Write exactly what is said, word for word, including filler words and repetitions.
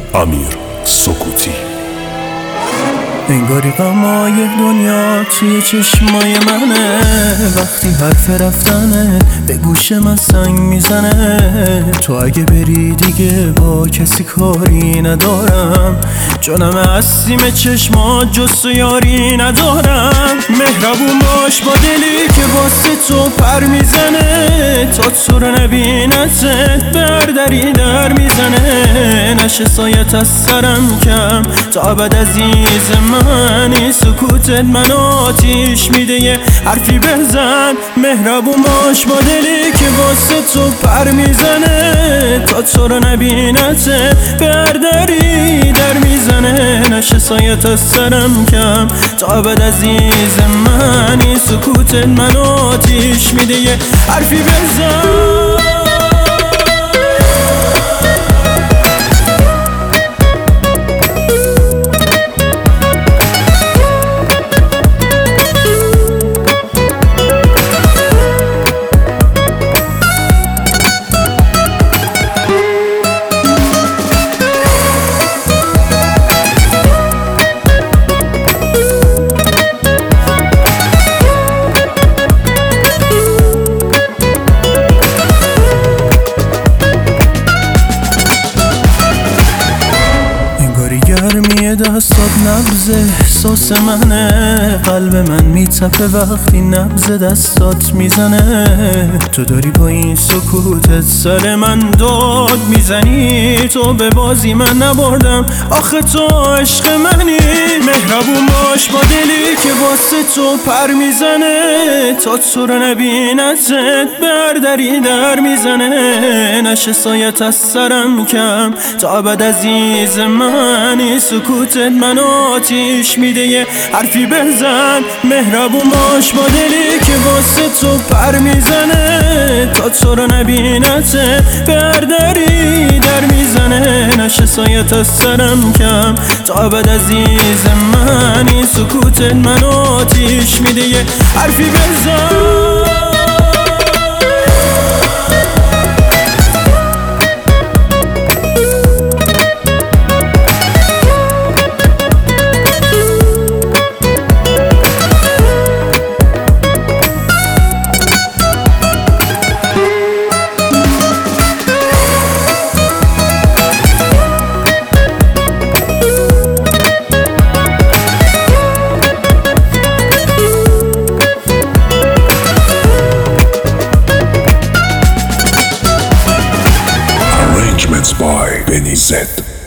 امیر سکوتی. انگاری غمای دنیا توی چشمای منه، وقتی حرف رفتنه به گوش من سنگ میزنه. تو اگه بری دیگه با کسی کاری ندارم، جانم هستیم چشمات جز تو یاری ندارم. مهربون باش با دلی که واسه تو پر میزنه، تا تو رو نبینتت بر دری در میزنه. نشه سایت از سرم کم تا ابد عزیز منی، سکوتت من آتیش میده یه حرفی بزن. مهربون باش با دلی که واسه تو پر میزنه، تا تو رو نبینتت بر دری در میزنه. نشه سایت از سرم کم تا ابد عزیز منی، سکوتت من آتیش میده یه حرفی بزن. گرمی دستات نبض احساس منه، قلب من میتپه وقتی نبض دستات میزنه. تو داری با این سکوتت سر من داد میزنی، تو به بازی من نبردم آخه تو عشق منی. مهربون باش با دلی که واسه تو پر میزنه، تا تو رو نبینتت بر دری در میزنه. نشه سایت از سرم کم تا ابد عزیز منی، سکوتت من آتیش میده یه حرفی بزن. مهربون باش با دلی که واسه تو پر میزنه، تا تو رو نبینتت بر دری در میزنه. نشه سایت از سرم کم تا ابد عزیز منی، سکوتت من آتیش میده یه حرفی بزن. By Benny Z.